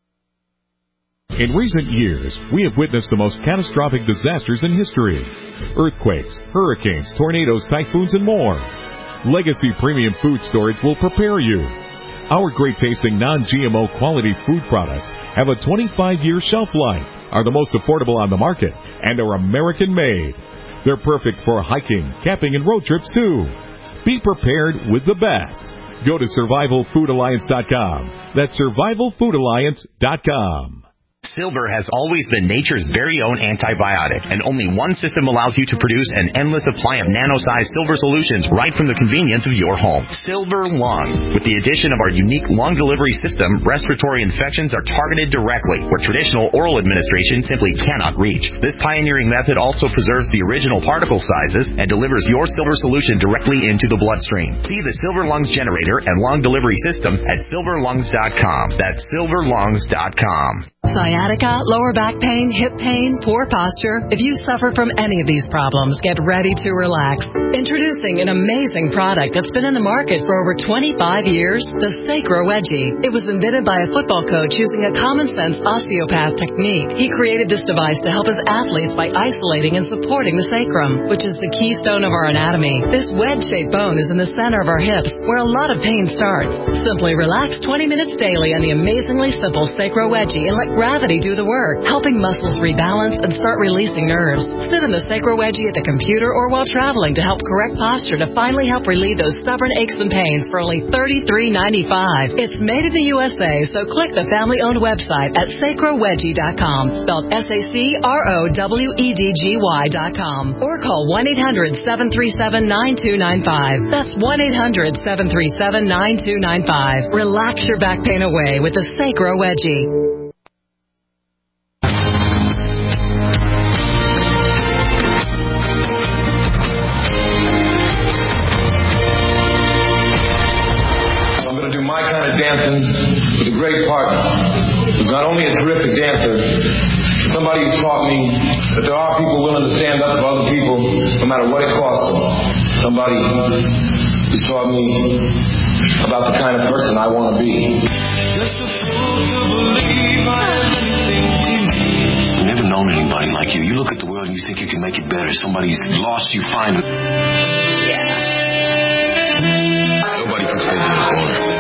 In recent years, we have witnessed the most catastrophic disasters in history. Earthquakes, hurricanes, tornadoes, typhoons, and more. Legacy Premium Food Storage will prepare you. Our great-tasting non-G M O quality food products have a twenty-five year shelf life, are the most affordable on the market, and are American-made. They're perfect for hiking, camping, and road trips, too. Be prepared with the best. Go to survival food alliance dot com. That's survival food alliance dot com. Silver has always been nature's very own antibiotic, and only one system allows you to produce an endless supply of nano-sized silver solutions right from the convenience of your home. Silver Lungs. With the addition of our unique lung delivery system, respiratory infections are targeted directly, where traditional oral administration simply cannot reach. This pioneering method also preserves the original particle sizes and delivers your silver solution directly into the bloodstream. See the Silver Lungs generator and lung delivery system at silver lungs dot com. That's silver lungs dot com. Sciatica, lower back pain, hip pain, poor posture. If you suffer from any of these problems, get ready to relax. Introducing an amazing product that's been in the market for over twenty-five years, the Sacro Wedgie. It was invented by a football coach using a common-sense osteopath technique. He created this device to help his athletes by isolating and supporting the sacrum, which is the keystone of our anatomy. This wedge-shaped bone is in the center of our hips, where a lot of pain starts. Simply relax twenty minutes daily on the amazingly simple Sacro Wedgie and let gravity do the work, helping muscles rebalance and start releasing nerves. Sit in the Sacro Wedgie at the computer or while traveling to help correct posture to finally help relieve those stubborn aches and pains for only thirty-three ninety-five. It's made in the U S A, so click the family-owned website at sacro wedgie dot com, spelled S A C R O W E D G Y dot com, or call one eight hundred seven three seven nine two nine five. That's one eight hundred seven three seven nine two nine five. Relax your back pain away with the Sacro Wedgie. Dancing with a great partner who's not only a terrific dancer, somebody who's taught me that there are people willing to stand up for other people no matter what it costs them. Somebody who's taught me about the kind of person I want to be. I've never known anybody like you. You look at the world and you think you can make it better. Somebody's lost, you find it. Yeah. Nobody puts me in the corner.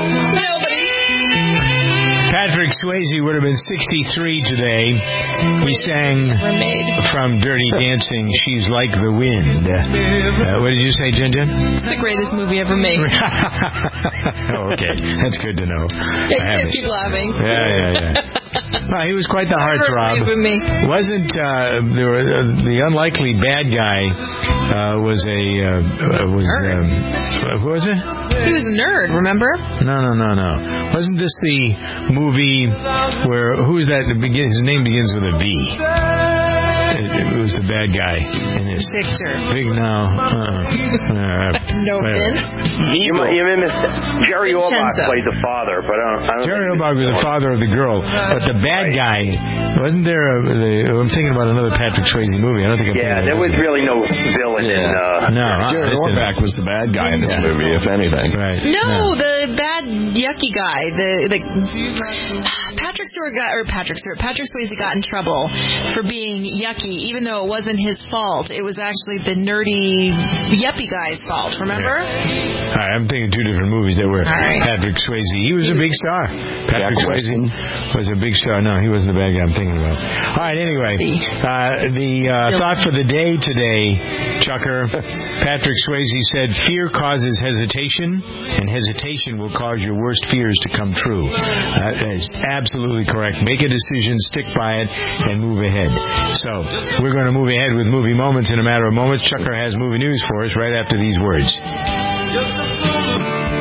Patrick Swayze would have been sixty-three today. He sang from Dirty Dancing, She's Like the Wind. Uh, what did you say, Jen Jen? It's the greatest movie ever made. Oh, okay. That's good to know. Yeah, you can't keep laughing. Yeah, yeah, yeah. Well, he was quite the heartthrob. Wasn't uh, there were, uh, the unlikely bad guy uh, was a uh, was um, who was it? He was a nerd. Remember? No, no, no, no. Wasn't this the movie where who is that? That begins, his name begins with a V. It, it was the bad guy in his Victor. Big no. Uh, uh, no Vin. You, you miss Jerry Orbach played the father, but I don't. I don't Jerry Orbach was the father of the girl, but the bad guy wasn't there. A, the, I'm thinking about another Patrick Swayze movie. I don't think. I'm yeah, there was really no villain yeah. in. Uh, no, Jerry Orbach was the bad guy in this yeah. movie, if anything. Right. No, no, the bad yucky guy. The the Patrick Stewart got or Patrick Stewart Patrick Swayze got in trouble for being yucky, even though it wasn't his fault. It was actually the nerdy yuppie guy's fault. Remember? Yeah. All right, I'm thinking two different movies that were right. Patrick Swayze. He was a big star. Patrick Jack Swayze Weston. was a big star. No, he wasn't the bad guy I'm thinking about. All right, anyway, uh, the uh, thought for the day today, Chucker. Patrick Swayze said, "Fear causes hesitation, and hesitation will cause your worst fears to come true." Uh, that is absolutely correct. Make a decision, stick by it, and move ahead. So, we're going to move ahead with movie moments in a matter of moments. Chucker has movie news for us right after these words.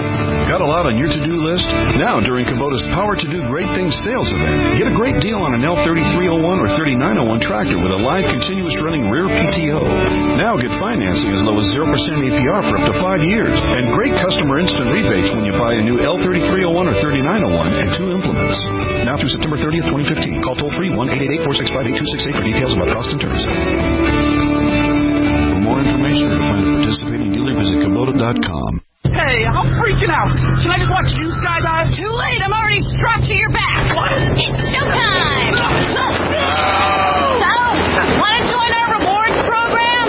Got a lot on your to-do list? Now, during Kubota's Power to Do Great Things sales event, get a great deal on an L thirty-three oh one or thirty-nine oh one tractor with a live continuous running rear P T O. Now get financing as low as zero percent A P R for up to five years. And great customer instant rebates when you buy a new L thirty-three oh one or thirty-nine oh one and two implements. Now through September thirtieth, twenty fifteen. Call toll-free one eight eight eight, four six five, eight two six eight for details about cost and terms. For more information or to find a participating dealer, visit Kubota dot com. Hey, I'm freaking out. Can I just watch you skydive? Too late. I'm already strapped to your back. What? It's showtime. So, want to join our rewards program?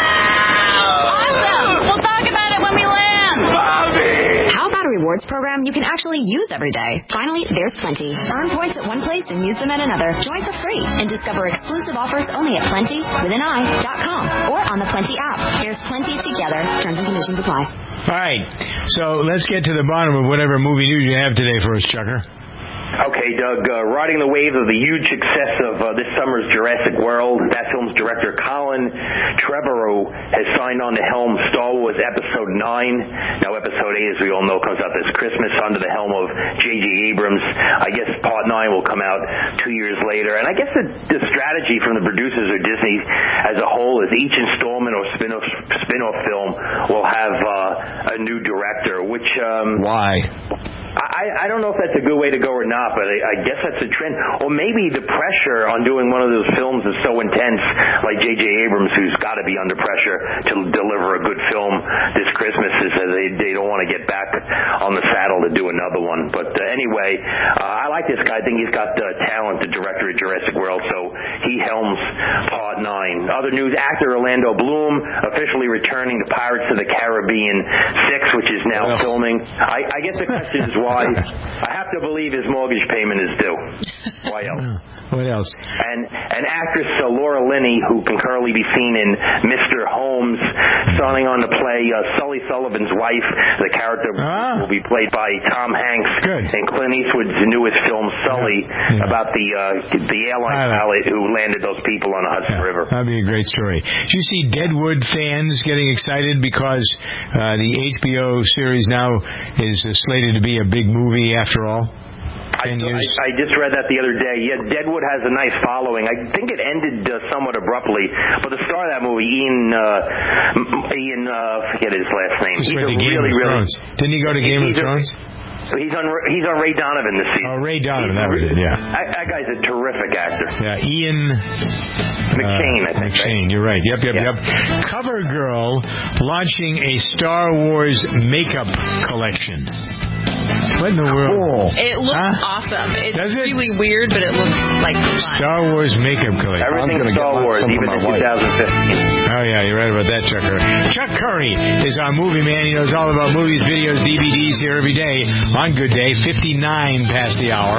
Awesome. We'll talk about it when we land. Bobby! How about a rewards program you can actually use every day? Finally, there's plenty. Earn points at one place and use them at another. Join for free and discover exclusive offers only at plenty with an I dot com or on the Plenty app. There's plenty together. Terms and conditions apply. All right, so let's get to the bottom of whatever movie news you have today for us, Chucker. Okay, Doug, uh, riding the wave of the huge success of uh, this summer's Jurassic World, that film's director Colin Trevorrow has signed on to helm Star Wars Episode nine. Now, Episode eight, as we all know, comes out this Christmas under the helm of J J Abrams. I guess Part nine will come out two years later. And I guess the, the strategy from the producers of Disney as a whole is each installment or spin-off, spin-off film will have uh, a new director, which... Um, Why? I, I don't know if that's a good way to go or not, but I, I guess that's a trend. Or maybe the pressure on doing one of those films is so intense, like J J Abrams, who's got to be under pressure to deliver a good film this Christmas, is that they, they don't want to get back on the saddle to do another one. But uh, anyway, uh, I like this guy. I think he's got uh, talent, the director of Jurassic World, so he helms Part nine. Other news, actor Orlando Bloom officially returning to Pirates of the Caribbean six, which is now well. filming. I, I guess the question is why. I have to believe his mortgage payment is due. Why else? What else? And and actress uh, Laura Linney, who can currently be seen in Mister Holmes, signing on to play uh, Sully Sullivan's wife. The character ah. will be played by Tom Hanks Good. in Clint Eastwood's newest film, Sully, yeah. Yeah. about the uh, the airline pilot who landed those people on the Hudson yeah. River. That'd be a great story. Did you see Deadwood fans getting excited because uh, the H B O series now is uh, slated to be a big movie after all? I, I, I just read that the other day. Yeah, Deadwood has a nice following. I think it ended uh, somewhat abruptly, but the star of that movie, Ian, uh, Ian, uh, forget his last name. He's, he's a Game really, of really. Thrones. Didn't he go to Game of Thrones? A, he's on. He's on Ray Donovan this season. Oh, Ray Donovan, he's, that was it. Yeah. That, that guy's a terrific actor. Yeah, Ian McShane. Uh, I think. McShane. Right? You're right. Yep, yep, yeah. yep. CoverGirl launching a Star Wars makeup collection. What in the world? Cool. It looks huh? awesome. It's Does it? really weird, but it looks like fun. Star Wars makeup collection. Everything Star Wars, even in twenty fifteen. Oh, yeah, you're right about that, Chuck Curry. Chuck Curry is our movie man. He knows all about movies, videos, D V Ds here every day on Good Day, fifty-nine past the hour.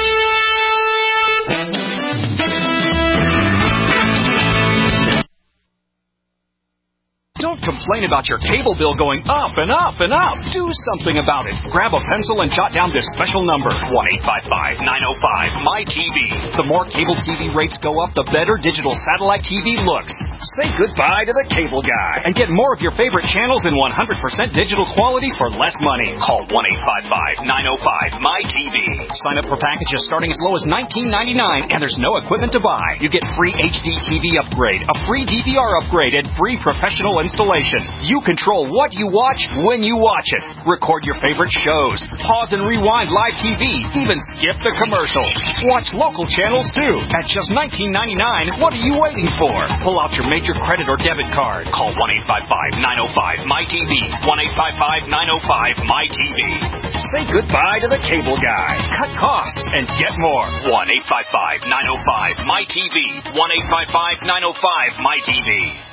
Don't complain about your cable bill going up and up and up. Do something about it. Grab a pencil and jot down this special number, one eight five five, nine oh five, M Y T V. The more cable T V rates go up, the better digital satellite T V looks. Say goodbye to the cable guy and get more of your favorite channels in one hundred percent digital quality for less money. Call one eight five five, nine oh five, M Y T V. Sign up for packages starting as low as nineteen ninety-nine, and there's no equipment to buy. You get free H D T V upgrade, a free D V R upgrade, and free professional installation. You control what you watch when you watch it. Record your favorite shows. Pause and rewind live T V. Even skip the commercials. Watch local channels too. At just nineteen ninety-nine, what are you waiting for? Pull out your major credit or debit card. Call one eight five five, nine oh five, M Y T V. one eight five five, nine oh five, M Y T V. Say goodbye to the cable guy. Cut costs and get more. one eight five five, nine oh five, M Y T V. one eight five five, nine oh five, M Y T V.